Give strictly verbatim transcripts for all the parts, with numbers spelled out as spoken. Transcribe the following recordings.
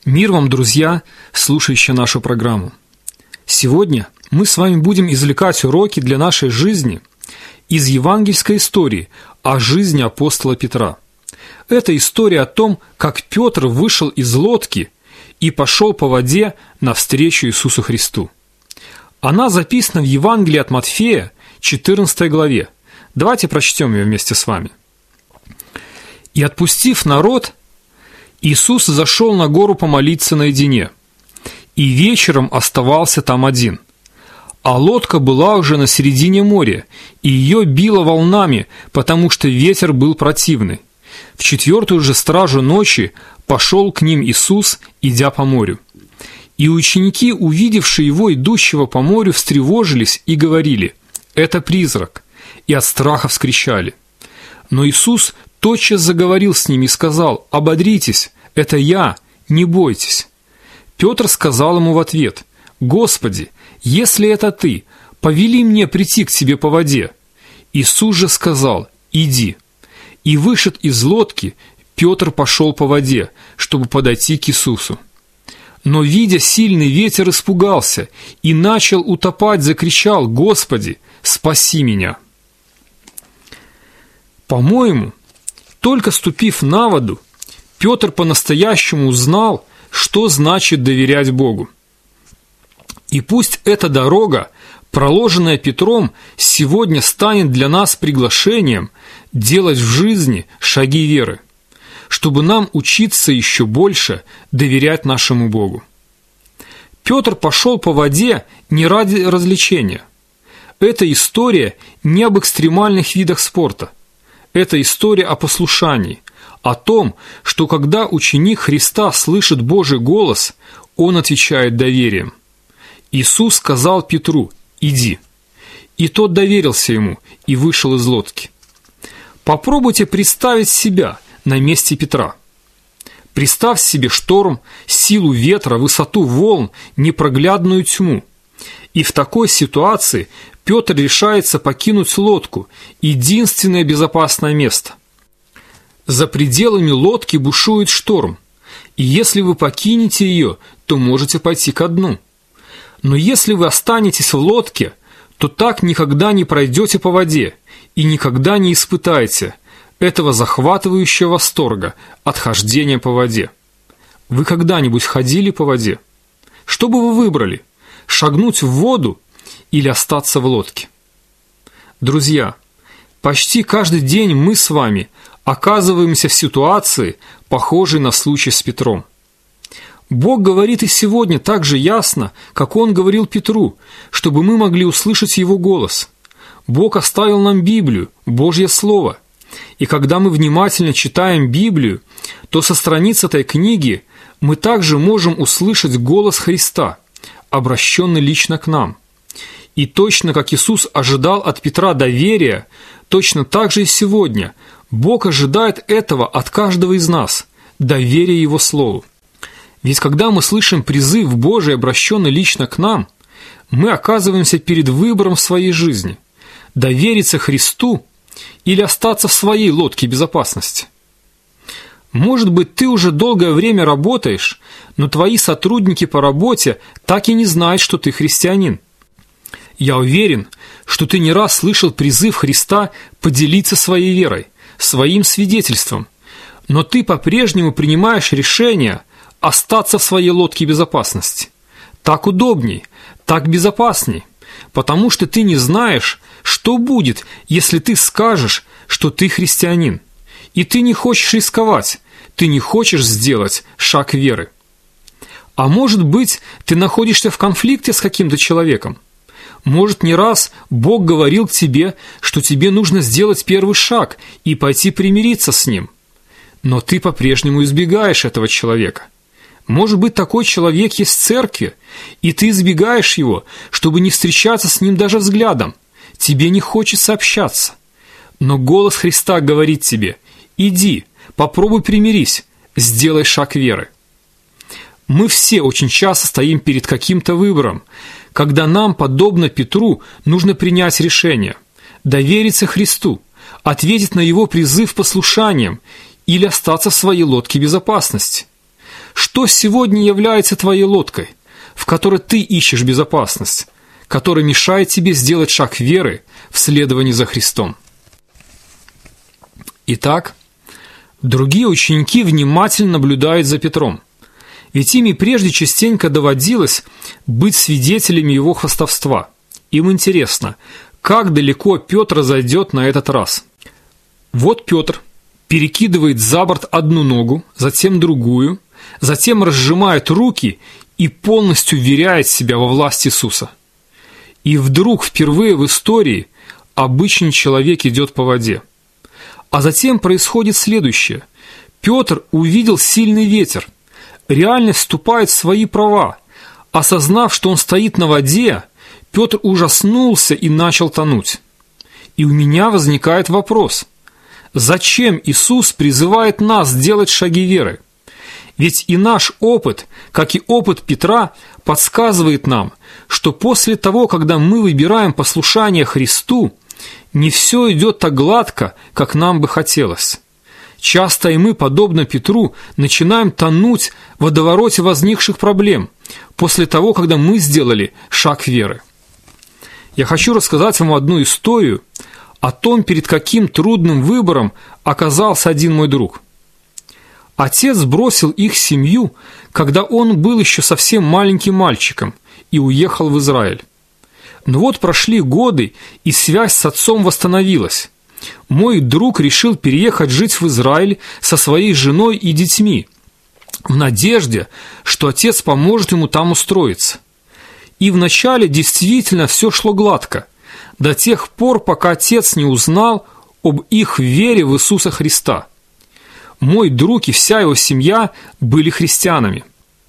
Мир вам, друзья, слушающие нашу программу. Сегодня мы с вами будем извлекать уроки для нашей жизни из евангельской истории о жизни апостола Петра. Это история о том, как Петр вышел из лодки и пошел по воде навстречу Иисусу Христу. Она записана в Евангелии от Матфея, четырнадцатой главе. Давайте прочтем ее вместе с вами. «И отпустив народ, Иисус зашел на гору помолиться наедине, и вечером оставался там один. А лодка была уже на середине моря, и ее било волнами, потому что ветер был противный. В четвертую же стражу ночи пошел к ним Иисус, идя по морю. И ученики, увидевшие его идущего по морю, встревожились и говорили: „Это призрак!“ и от страха вскричали. Но Иисус тотчас заговорил с ними и сказал: „Ободритесь, это я, не бойтесь“. Петр сказал ему в ответ: „Господи, если это ты, повели мне прийти к тебе по воде“. Иисус же сказал: „Иди“. И вышед из лодки, Петр пошел по воде, чтобы подойти к Иисусу. Но, видя сильный ветер, испугался и начал утопать, закричал: „Господи, спаси меня“. По-моему, только ступив на воду, Петр по-настоящему узнал, что значит доверять Богу. И пусть эта дорога, проложенная Петром, сегодня станет для нас приглашением делать в жизни шаги веры, чтобы нам учиться еще больше доверять нашему Богу. Петр пошел по воде не ради развлечения. Эта история не об экстремальных видах спорта. Это история о послушании, о том, что когда ученик Христа слышит Божий голос, он отвечает доверием. Иисус сказал Петру: „Иди“, и тот доверился ему и вышел из лодки. Попробуйте представить себя на месте Петра. Представь себе шторм, силу ветра, высоту волн, непроглядную тьму. И в такой ситуации Петр решается покинуть лодку, единственное безопасное место. За пределами лодки бушует шторм, и если вы покинете ее, то можете пойти ко дну. Но если вы останетесь в лодке, то так никогда не пройдете по воде и никогда не испытаете этого захватывающего восторга от хождения по воде. Вы когда-нибудь ходили по воде? Что бы вы выбрали? Шагнуть в воду или остаться в лодке? Друзья, почти каждый день мы с вами оказываемся в ситуации, похожей на случай с Петром. Бог говорит и сегодня так же ясно, как Он говорил Петру, чтобы мы могли услышать Его голос. Бог оставил нам Библию, Божье Слово. И когда мы внимательно читаем Библию, то со страниц этой книги мы также можем услышать голос Христа, обращенный лично к нам. И точно как Иисус ожидал от Петра доверия, точно так же и сегодня Бог ожидает этого от каждого из нас, доверия Его Слову. Ведь когда мы слышим призыв Божий, обращенный лично к нам, мы оказываемся перед выбором в своей жизни – довериться Христу или остаться в своей лодке безопасности. Может быть, ты уже долгое время работаешь, но твои сотрудники по работе так и не знают, что ты христианин. Я уверен, что ты не раз слышал призыв Христа поделиться своей верой, своим свидетельством, но ты по-прежнему принимаешь решение остаться в своей лодке безопасности. Так удобней, так безопасней, потому что ты не знаешь, что будет, если ты скажешь, что ты христианин, и ты не хочешь рисковать, ты не хочешь сделать шаг веры. А может быть, ты находишься в конфликте с каким-то человеком. Может, не раз Бог говорил к тебе, что тебе нужно сделать первый шаг и пойти примириться с ним. Но ты по-прежнему избегаешь этого человека. Может быть, такой человек есть в церкви, и ты избегаешь его, чтобы не встречаться с ним даже взглядом. Тебе не хочется общаться. Но голос Христа говорит тебе: „Иди, попробуй примирись, сделай шаг веры“. Мы все очень часто стоим перед каким-то выбором, когда нам, подобно Петру, нужно принять решение – довериться Христу, ответить на Его призыв послушанием или остаться в своей лодке безопасности. Что сегодня является твоей лодкой, в которой ты ищешь безопасность, которая мешает тебе сделать шаг веры в следовании за Христом? Итак, другие ученики внимательно наблюдают за Петром, ведь ими прежде частенько доводилось быть свидетелями его хвастовства. Им интересно, как далеко Петр зайдет на этот раз. Вот Петр перекидывает за борт одну ногу, затем другую, затем разжимает руки и полностью веряет себя во власть Иисуса. И вдруг впервые в истории обычный человек идет по воде. А затем происходит следующее. Петр увидел сильный ветер, реально вступает в свои права. Осознав, что он стоит на воде, Петр ужаснулся и начал тонуть. И у меня возникает вопрос: зачем Иисус призывает нас делать шаги веры? Ведь и наш опыт, как и опыт Петра, подсказывает нам, что после того, когда мы выбираем послушание Христу, не все идет так гладко, как нам бы хотелось. Часто и мы, подобно Петру, начинаем тонуть в водовороте возникших проблем после того, когда мы сделали шаг веры. Я хочу рассказать вам одну историю о том, перед каким трудным выбором оказался один мой друг. Отец бросил их семью, когда он был еще совсем маленьким мальчиком, и уехал в Израиль. Но вот прошли годы, и связь с отцом восстановилась. Мой друг решил переехать жить в Израиль со своей женой и детьми, в надежде, что отец поможет ему там устроиться. И вначале действительно все шло гладко, до тех пор, пока отец не узнал об их вере в Иисуса Христа. Мой друг и вся его семья были христианами.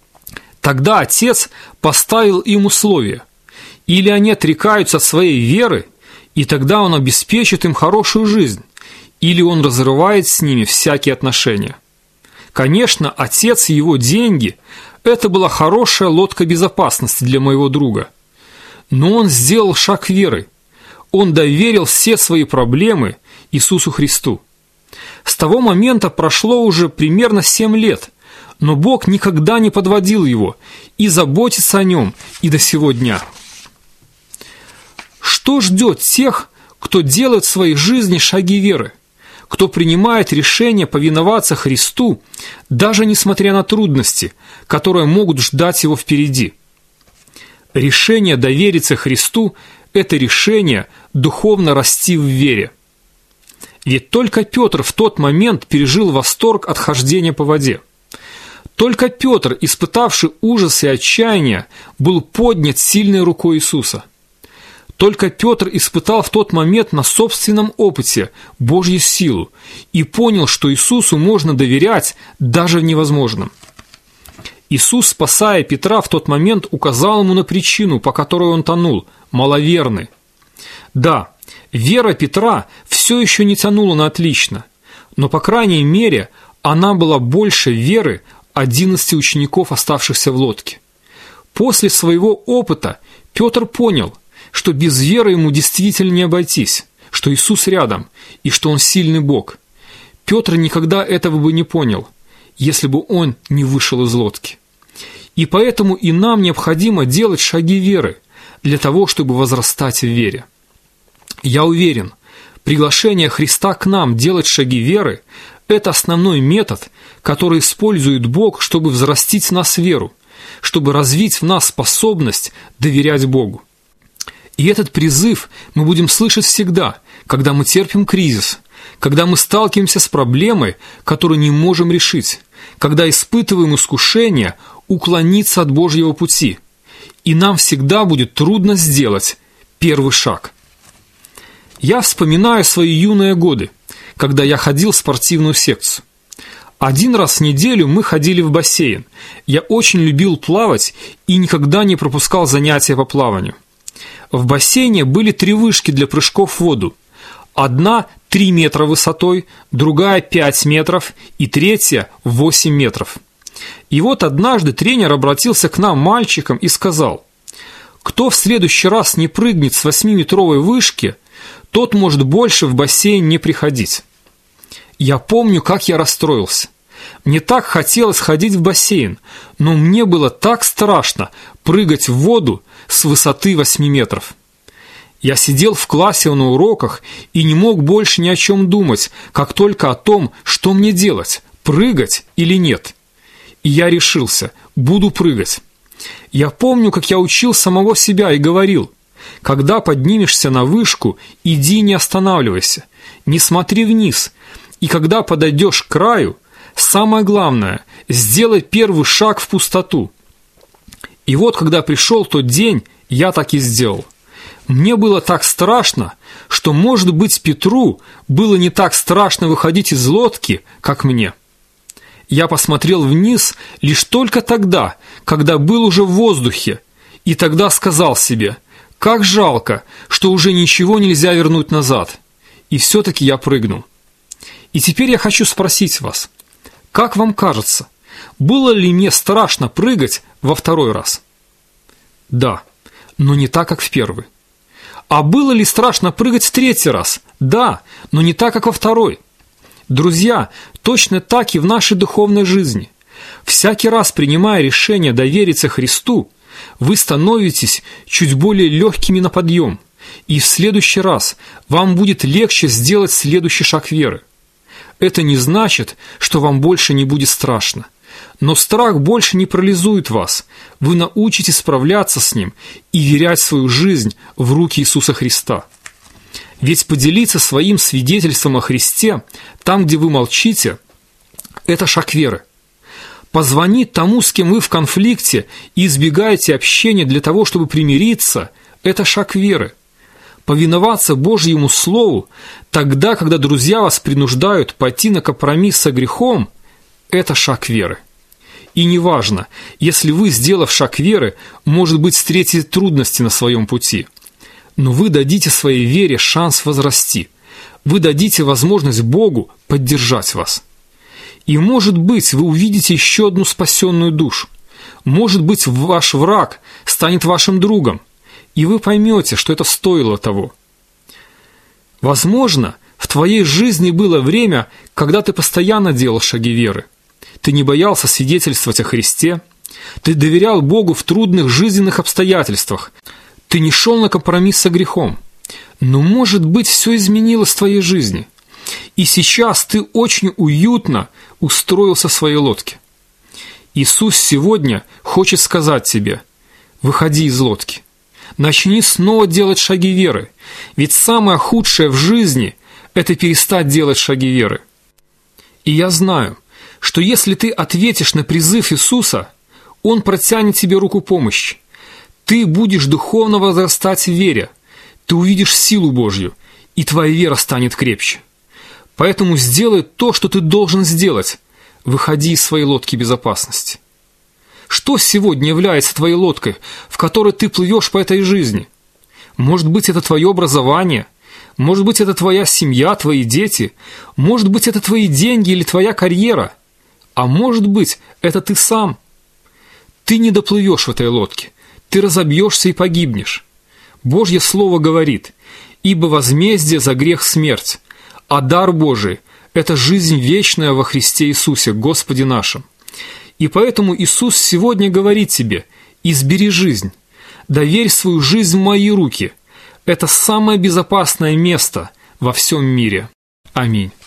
Тогда отец поставил им условия: или они отрекаются от своей веры, и тогда он обеспечит им хорошую жизнь, или он разрывает с ними всякие отношения. Конечно, отец и его деньги – это была хорошая лодка безопасности для моего друга. Но он сделал шаг веры. Он доверил все свои проблемы Иисусу Христу. С того момента прошло уже примерно семь лет, но Бог никогда не подводил его и заботится о нем и до сего дня. Что ждет тех, кто делает в своей жизни шаги веры, кто принимает решение повиноваться Христу, даже несмотря на трудности, которые могут ждать его впереди? Решение довериться Христу – это решение духовно расти в вере. Ведь только Петр в тот момент пережил восторг от хождения по воде. Только Петр, испытавший ужас и отчаяние, был поднят сильной рукой Иисуса. Только Петр испытал в тот момент на собственном опыте Божью силу и понял, что Иисусу можно доверять даже в невозможном. Иисус, спасая Петра, в тот момент указал ему на причину, по которой он тонул – маловерный. Да, вера Петра все еще не тянула на отлично, но, по крайней мере, она была больше веры одиннадцати учеников, оставшихся в лодке. После своего опыта Петр понял, что без веры ему действительно не обойтись, что Иисус рядом и что Он сильный Бог. Петр никогда этого бы не понял, если бы он не вышел из лодки. И поэтому и нам необходимо делать шаги веры для того, чтобы возрастать в вере. Я уверен, приглашение Христа к нам делать шаги веры – это основной метод, который использует Бог, чтобы взрастить в нас веру, чтобы развить в нас способность доверять Богу. И этот призыв мы будем слышать всегда, когда мы терпим кризис, когда мы сталкиваемся с проблемой, которую не можем решить, когда испытываем искушение уклониться от Божьего пути, и нам всегда будет трудно сделать первый шаг. Я вспоминаю свои юные годы, когда я ходил в спортивную секцию. Один раз в неделю мы ходили в бассейн. Я очень любил плавать и никогда не пропускал занятия по плаванию. В бассейне были три вышки для прыжков в воду. Одна – три метра высотой, другая – пять метров и третья – восемь метров. И вот однажды тренер обратился к нам, мальчикам, и сказал: «Кто в следующий раз не прыгнет с восьмиметровой вышки, тот может больше в бассейн не приходить». Я помню, как я расстроился. Мне так хотелось ходить в бассейн, но мне было так страшно прыгать в воду с высоты восьми метров. Я сидел в классе на уроках и не мог больше ни о чем думать, как только о том, что мне делать, прыгать или нет. И я решился, буду прыгать. Я помню, как я учил самого себя и говорил: когда поднимешься на вышку, иди, не останавливайся, не смотри вниз, и когда подойдешь к краю, самое главное – сделай первый шаг в пустоту. И вот, когда пришел тот день, я так и сделал. Мне было так страшно, что, может быть, Петру было не так страшно выходить из лодки, как мне. Я посмотрел вниз лишь только тогда, когда был уже в воздухе, и тогда сказал себе: как жалко, что уже ничего нельзя вернуть назад. И все-таки я прыгнул. И теперь я хочу спросить вас, как вам кажется, было ли мне страшно прыгать во второй раз? Да, но не так, как в первый. А было ли страшно прыгать в третий раз? Да, но не так, как во второй. Друзья, точно так и в нашей духовной жизни. Всякий раз, принимая решение довериться Христу, вы становитесь чуть более легкими на подъем, и в следующий раз вам будет легче сделать следующий шаг веры. Это не значит, что вам больше не будет страшно. Но страх больше не парализует вас. Вы научитесь справляться с ним и верять свою жизнь в руки Иисуса Христа. Ведь поделиться своим свидетельством о Христе, там, где вы молчите, это шаг веры. Позвонить тому, с кем вы в конфликте и избегаете общения для того, чтобы примириться, это шаг веры. Повиноваться Божьему Слову тогда, когда друзья вас принуждают пойти на компромисс со грехом, это шаг веры. И неважно, если вы, сделав шаг веры, может быть, встретите трудности на своем пути, но вы дадите своей вере шанс возрасти. Вы дадите возможность Богу поддержать вас. И, может быть, вы увидите еще одну спасенную душу. Может быть, ваш враг станет вашим другом, и вы поймете, что это стоило того. Возможно, в твоей жизни было время, когда ты постоянно делал шаги веры. Ты не боялся свидетельствовать о Христе, ты доверял Богу в трудных жизненных обстоятельствах, ты не шел на компромисс со грехом. Но, может быть, все изменилось в твоей жизни, и сейчас ты очень уютно устроился в своей лодке. Иисус сегодня хочет сказать тебе: выходи из лодки, начни снова делать шаги веры, ведь самое худшее в жизни – это перестать делать шаги веры. И я знаю, что если ты ответишь на призыв Иисуса, Он протянет тебе руку помощи. Ты будешь духовно возрастать в вере, ты увидишь силу Божью, и твоя вера станет крепче. Поэтому сделай то, что ты должен сделать. Выходи из своей лодки безопасности. Что сегодня является твоей лодкой, в которой ты плывешь по этой жизни? Может быть, это твое образование, может быть, это твоя семья, твои дети, может быть, это твои деньги или твоя карьера, а может быть, это ты сам. Ты не доплывешь в этой лодке, ты разобьешься и погибнешь. Божье Слово говорит: «Ибо возмездие за грех смерть, а дар Божий – это жизнь вечная во Христе Иисусе, Господе нашим». И поэтому Иисус сегодня говорит тебе: избери жизнь, доверь свою жизнь в мои руки. Это самое безопасное место во всем мире. Аминь.